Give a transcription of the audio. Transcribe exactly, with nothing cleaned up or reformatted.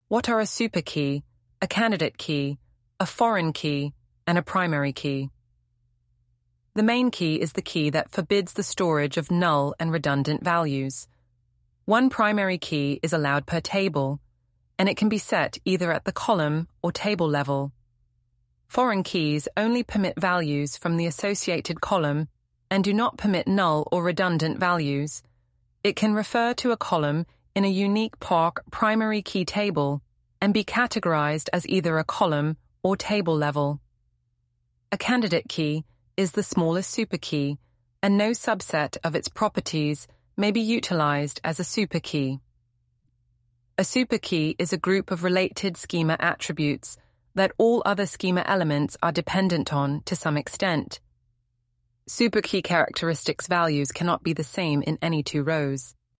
What are a superkey, a candidate key, a foreign key, and a primary key? The main key is the key that forbids the storage of null and redundant values. One primary key is allowed per table, and it can be set either at the column or table level. Foreign keys only permit values from the associated column and do not permit null or redundant values. It can refer to a column in a unique P O C primary key table and be categorized as either a column or table level. A candidate key is the smallest superkey, and no subset of its properties may be utilized as a superkey. A superkey is a group of related schema attributes that all other schema elements are dependent on to some extent. Superkey characteristics values cannot be the same in any two rows.